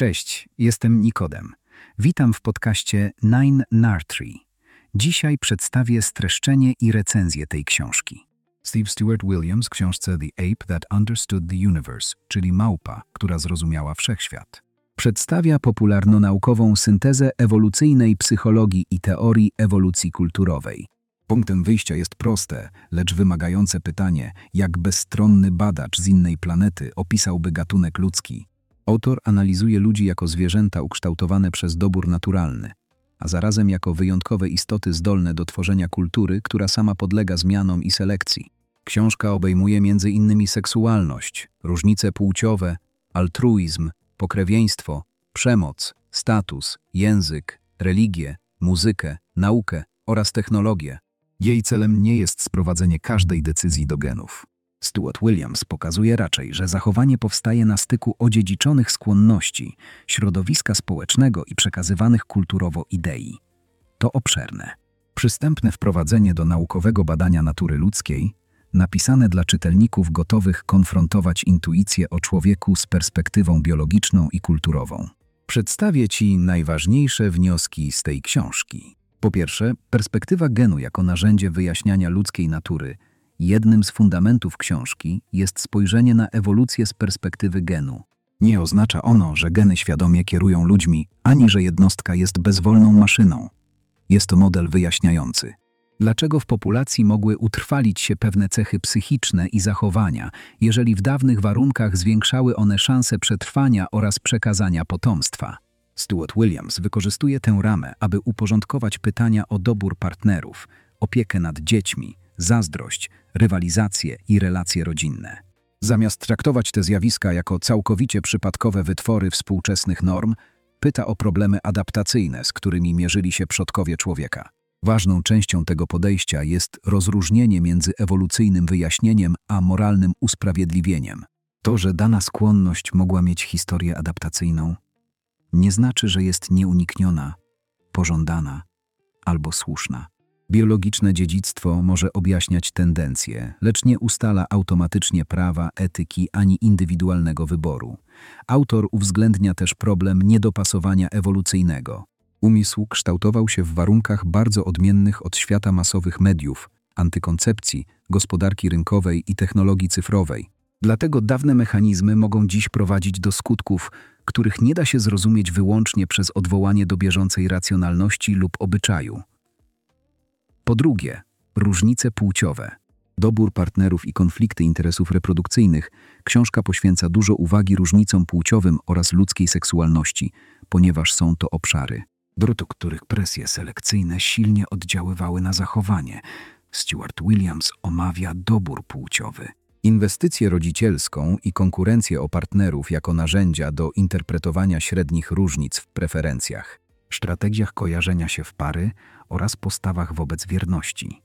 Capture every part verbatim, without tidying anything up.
Cześć, jestem Nikodem. Witam w podcaście Nine Nartree. Dzisiaj przedstawię streszczenie i recenzję tej książki. Steve Stuart Williams w książce The Ape That Understood the Universe, czyli Małpa, która zrozumiała wszechświat, przedstawia popularno-naukową syntezę ewolucyjnej psychologii i teorii ewolucji kulturowej. Punktem wyjścia jest proste, lecz wymagające pytanie, jak bezstronny badacz z innej planety opisałby gatunek ludzki. Autor analizuje ludzi jako zwierzęta ukształtowane przez dobór naturalny, a zarazem jako wyjątkowe istoty zdolne do tworzenia kultury, która sama podlega zmianom i selekcji. Książka obejmuje między innymi seksualność, różnice płciowe, altruizm, pokrewieństwo, przemoc, status, język, religię, muzykę, naukę oraz technologię. Jej celem nie jest sprowadzenie każdej decyzji do genów. Stuart Williams pokazuje raczej, że zachowanie powstaje na styku odziedziczonych skłonności, środowiska społecznego i przekazywanych kulturowo idei. To obszerne, przystępne wprowadzenie do naukowego badania natury ludzkiej, napisane dla czytelników gotowych konfrontować intuicję o człowieku z perspektywą biologiczną i kulturową. Przedstawię Ci najważniejsze wnioski z tej książki. Po pierwsze, perspektywa genu jako narzędzie wyjaśniania ludzkiej natury. Jednym z fundamentów książki jest spojrzenie na ewolucję z perspektywy genu. Nie oznacza ono, że geny świadomie kierują ludźmi, ani że jednostka jest bezwolną maszyną. Jest to model wyjaśniający, dlaczego w populacji mogły utrwalić się pewne cechy psychiczne i zachowania, jeżeli w dawnych warunkach zwiększały one szanse przetrwania oraz przekazania potomstwa. Stuart Williams wykorzystuje tę ramę, aby uporządkować pytania o dobór partnerów, opiekę nad dziećmi, zazdrość, rywalizację i relacje rodzinne. Zamiast traktować te zjawiska jako całkowicie przypadkowe wytwory współczesnych norm, pyta o problemy adaptacyjne, z którymi mierzyli się przodkowie człowieka. Ważną częścią tego podejścia jest rozróżnienie między ewolucyjnym wyjaśnieniem a moralnym usprawiedliwieniem. To, że dana skłonność mogła mieć historię adaptacyjną, nie znaczy, że jest nieunikniona, pożądana albo słuszna. Biologiczne dziedzictwo może objaśniać tendencje, lecz nie ustala automatycznie prawa, etyki ani indywidualnego wyboru. Autor uwzględnia też problem niedopasowania ewolucyjnego. Umysł kształtował się w warunkach bardzo odmiennych od świata masowych mediów, antykoncepcji, gospodarki rynkowej i technologii cyfrowej. Dlatego dawne mechanizmy mogą dziś prowadzić do skutków, których nie da się zrozumieć wyłącznie przez odwołanie do bieżącej racjonalności lub obyczaju. Po drugie, różnice płciowe. Dobór partnerów i konflikty interesów reprodukcyjnych. Książka poświęca dużo uwagi różnicom płciowym oraz ludzkiej seksualności, ponieważ są to obszary, do których presje selekcyjne silnie oddziaływały na zachowanie. Stuart Williams omawia dobór płciowy, inwestycję rodzicielską i konkurencję o partnerów jako narzędzia do interpretowania średnich różnic w preferencjach, strategiach kojarzenia się w pary oraz postawach wobec wierności.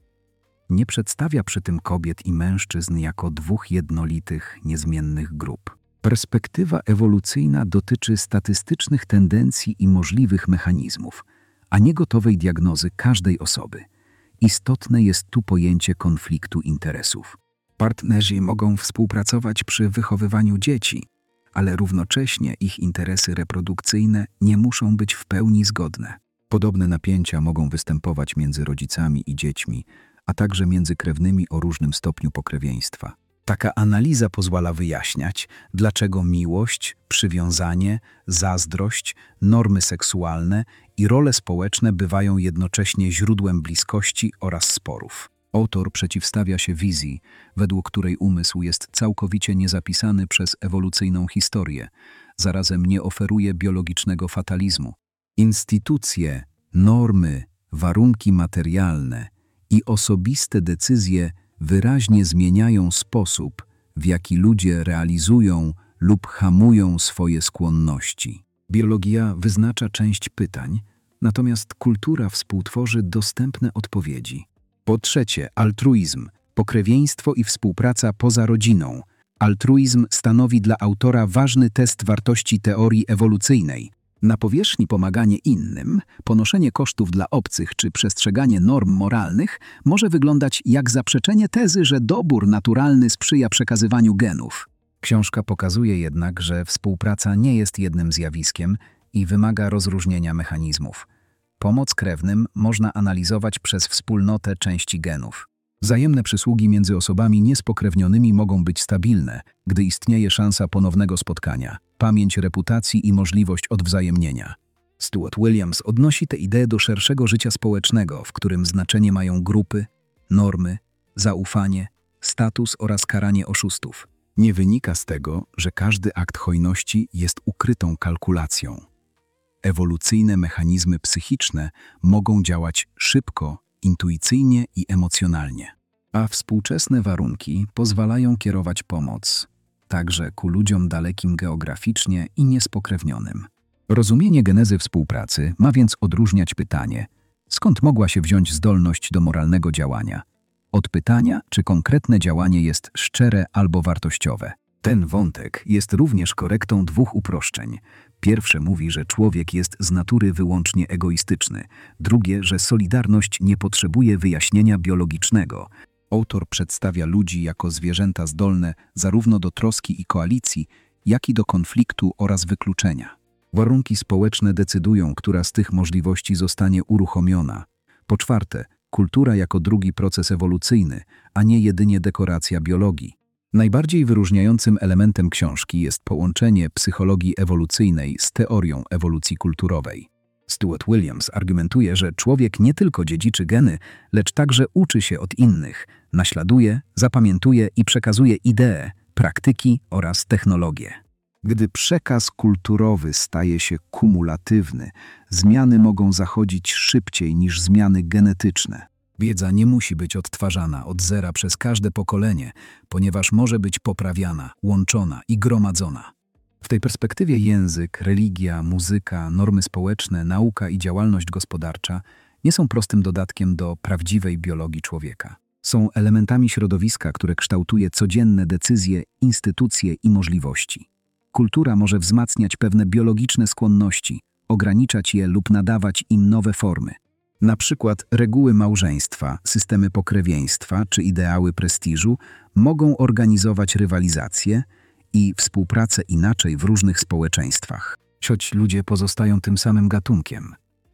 Nie przedstawia przy tym kobiet i mężczyzn jako dwóch jednolitych, niezmiennych grup. Perspektywa ewolucyjna dotyczy statystycznych tendencji i możliwych mechanizmów, a nie gotowej diagnozy każdej osoby. Istotne jest tu pojęcie konfliktu interesów. Partnerzy mogą współpracować przy wychowywaniu dzieci, ale równocześnie ich interesy reprodukcyjne nie muszą być w pełni zgodne. Podobne napięcia mogą występować między rodzicami i dziećmi, a także między krewnymi o różnym stopniu pokrewieństwa. Taka analiza pozwala wyjaśniać, dlaczego miłość, przywiązanie, zazdrość, normy seksualne i role społeczne bywają jednocześnie źródłem bliskości oraz sporów. Autor przeciwstawia się wizji, według której umysł jest całkowicie niezapisany przez ewolucyjną historię, zarazem nie oferuje biologicznego fatalizmu. Instytucje, normy, warunki materialne i osobiste decyzje wyraźnie zmieniają sposób, w jaki ludzie realizują lub hamują swoje skłonności. Biologia wyznacza część pytań, natomiast kultura współtworzy dostępne odpowiedzi. Po trzecie, altruizm, pokrewieństwo i współpraca poza rodziną. Altruizm stanowi dla autora ważny test wartości teorii ewolucyjnej. Na powierzchni pomaganie innym, ponoszenie kosztów dla obcych czy przestrzeganie norm moralnych może wyglądać jak zaprzeczenie tezy, że dobór naturalny sprzyja przekazywaniu genów. Książka pokazuje jednak, że współpraca nie jest jednym zjawiskiem i wymaga rozróżnienia mechanizmów. Pomoc krewnym można analizować przez wspólnotę części genów. Wzajemne przysługi między osobami niespokrewnionymi mogą być stabilne, gdy istnieje szansa ponownego spotkania, pamięć reputacji i możliwość odwzajemnienia. Stuart Williams odnosi tę ideę do szerszego życia społecznego, w którym znaczenie mają grupy, normy, zaufanie, status oraz karanie oszustów. Nie wynika z tego, że każdy akt hojności jest ukrytą kalkulacją. Ewolucyjne mechanizmy psychiczne mogą działać szybko, intuicyjnie i emocjonalnie, a współczesne warunki pozwalają kierować pomoc, także ku ludziom dalekim geograficznie i niespokrewnionym. Rozumienie genezy współpracy ma więc odróżniać pytanie, skąd mogła się wziąć zdolność do moralnego działania, od pytania, czy konkretne działanie jest szczere albo wartościowe. Ten wątek jest również korektą dwóch uproszczeń. Pierwsze mówi, że człowiek jest z natury wyłącznie egoistyczny. Drugie, że solidarność nie potrzebuje wyjaśnienia biologicznego. Autor przedstawia ludzi jako zwierzęta zdolne zarówno do troski i koalicji, jak i do konfliktu oraz wykluczenia. Warunki społeczne decydują, która z tych możliwości zostanie uruchomiona. Po czwarte, kultura jako drugi proces ewolucyjny, a nie jedynie dekoracja biologii. Najbardziej wyróżniającym elementem książki jest połączenie psychologii ewolucyjnej z teorią ewolucji kulturowej. Stuart Williams argumentuje, że człowiek nie tylko dziedziczy geny, lecz także uczy się od innych, naśladuje, zapamiętuje i przekazuje idee, praktyki oraz technologie. Gdy przekaz kulturowy staje się kumulatywny, zmiany mogą zachodzić szybciej niż zmiany genetyczne. Wiedza nie musi być odtwarzana od zera przez każde pokolenie, ponieważ może być poprawiana, łączona i gromadzona. W tej perspektywie język, religia, muzyka, normy społeczne, nauka i działalność gospodarcza nie są prostym dodatkiem do prawdziwej biologii człowieka. Są elementami środowiska, które kształtuje codzienne decyzje, instytucje i możliwości. Kultura może wzmacniać pewne biologiczne skłonności, ograniczać je lub nadawać im nowe formy. Na przykład reguły małżeństwa, systemy pokrewieństwa czy ideały prestiżu mogą organizować rywalizację i współpracę inaczej w różnych społeczeństwach, choć ludzie pozostają tym samym gatunkiem.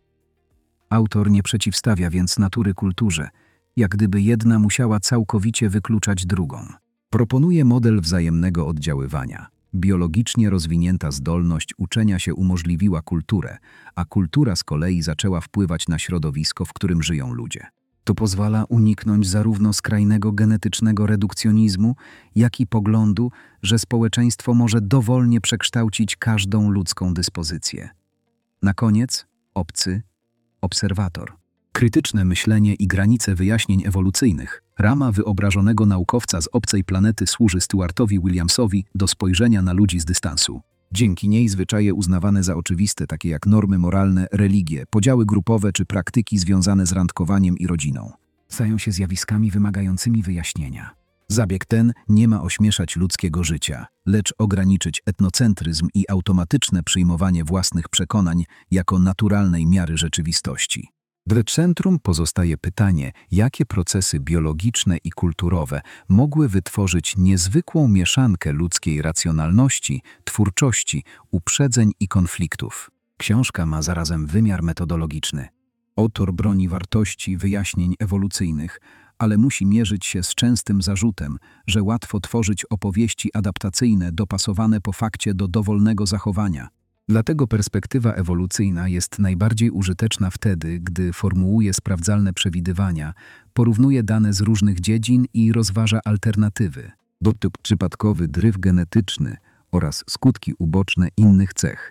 Autor nie przeciwstawia więc natury kulturze, jak gdyby jedna musiała całkowicie wykluczać drugą. Proponuje model wzajemnego oddziaływania. Biologicznie rozwinięta zdolność uczenia się umożliwiła kulturę, a kultura z kolei zaczęła wpływać na środowisko, w którym żyją ludzie. To pozwala uniknąć zarówno skrajnego genetycznego redukcjonizmu, jak i poglądu, że społeczeństwo może dowolnie przekształcić każdą ludzką dyspozycję. Na koniec obcy, obserwator. Krytyczne myślenie i granice wyjaśnień ewolucyjnych. Rama wyobrażonego naukowca z obcej planety służy Stuartowi Williamsowi do spojrzenia na ludzi z dystansu. Dzięki niej zwyczaje uznawane za oczywiste, takie jak normy moralne, religie, podziały grupowe czy praktyki związane z randkowaniem i rodziną, stają się zjawiskami wymagającymi wyjaśnienia. Zabieg ten nie ma ośmieszać ludzkiego życia, lecz ograniczyć etnocentryzm i automatyczne przyjmowanie własnych przekonań jako naturalnej miary rzeczywistości. W centrum pozostaje pytanie, jakie procesy biologiczne i kulturowe mogły wytworzyć niezwykłą mieszankę ludzkiej racjonalności, twórczości, uprzedzeń i konfliktów. Książka ma zarazem wymiar metodologiczny. Autor broni wartości wyjaśnień ewolucyjnych, ale musi mierzyć się z częstym zarzutem, że łatwo tworzyć opowieści adaptacyjne dopasowane po fakcie do dowolnego zachowania. Dlatego perspektywa ewolucyjna jest najbardziej użyteczna wtedy, gdy formułuje sprawdzalne przewidywania, porównuje dane z różnych dziedzin i rozważa alternatywy, dotyk przypadkowy dryf genetyczny oraz skutki uboczne innych cech.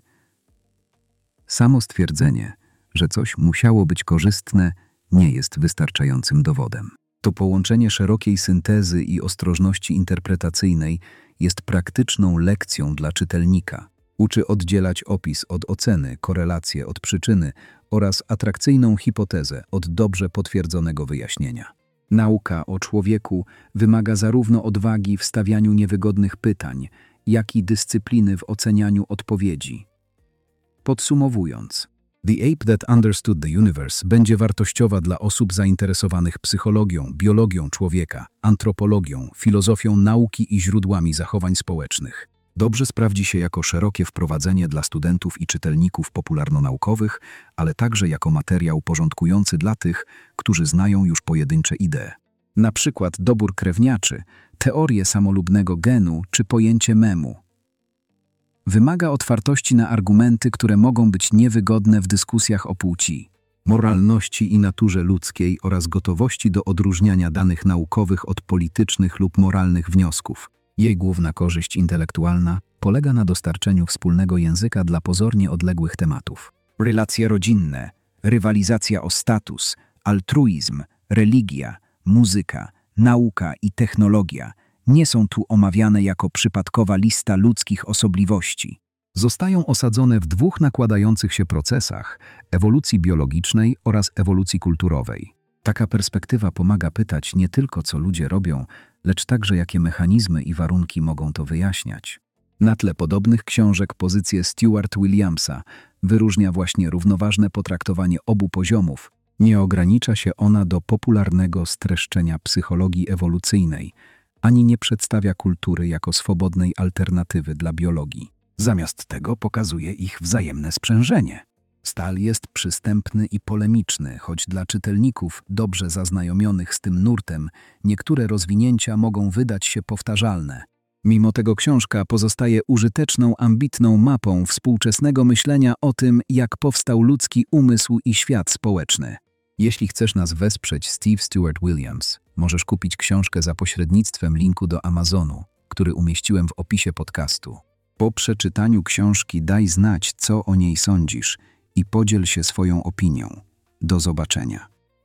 Samo stwierdzenie, że coś musiało być korzystne, nie jest wystarczającym dowodem. To połączenie szerokiej syntezy i ostrożności interpretacyjnej jest praktyczną lekcją dla czytelnika. Uczy oddzielać opis od oceny, korelację od przyczyny oraz atrakcyjną hipotezę od dobrze potwierdzonego wyjaśnienia. Nauka o człowieku wymaga zarówno odwagi w stawianiu niewygodnych pytań, jak i dyscypliny w ocenianiu odpowiedzi. Podsumowując, The Ape That Understood the Universe będzie wartościowa dla osób zainteresowanych psychologią, biologią człowieka, antropologią, filozofią nauki i źródłami zachowań społecznych. Dobrze sprawdzi się jako szerokie wprowadzenie dla studentów i czytelników popularnonaukowych, ale także jako materiał porządkujący dla tych, którzy znają już pojedyncze idee. Na przykład dobór krewniaczy, teorię samolubnego genu czy pojęcie memu. Wymaga otwartości na argumenty, które mogą być niewygodne w dyskusjach o płci, moralności i naturze ludzkiej oraz gotowości do odróżniania danych naukowych od politycznych lub moralnych wniosków. Jej główna korzyść intelektualna polega na dostarczeniu wspólnego języka dla pozornie odległych tematów. Relacje rodzinne, rywalizacja o status, altruizm, religia, muzyka, nauka i technologia nie są tu omawiane jako przypadkowa lista ludzkich osobliwości. Zostają osadzone w dwóch nakładających się procesach – ewolucji biologicznej oraz ewolucji kulturowej. Taka perspektywa pomaga pytać nie tylko, co ludzie robią, lecz także jakie mechanizmy i warunki mogą to wyjaśniać. Na tle podobnych książek pozycję Stewart Williamsa wyróżnia właśnie równoważne potraktowanie obu poziomów. Nie ogranicza się ona do popularnego streszczenia psychologii ewolucyjnej, ani nie przedstawia kultury jako swobodnej alternatywy dla biologii. Zamiast tego pokazuje ich wzajemne sprzężenie. Style jest przystępny i polemiczny, choć dla czytelników dobrze zaznajomionych z tym nurtem niektóre rozwinięcia mogą wydać się powtarzalne. Mimo tego książka pozostaje użyteczną, ambitną mapą współczesnego myślenia o tym, jak powstał ludzki umysł i świat społeczny. Jeśli chcesz nas wesprzeć, Steve Stewart Williams, możesz kupić książkę za pośrednictwem linku do Amazonu, który umieściłem w opisie podcastu. Po przeczytaniu książki daj znać, co o niej sądzisz i podziel się swoją opinią. Do zobaczenia.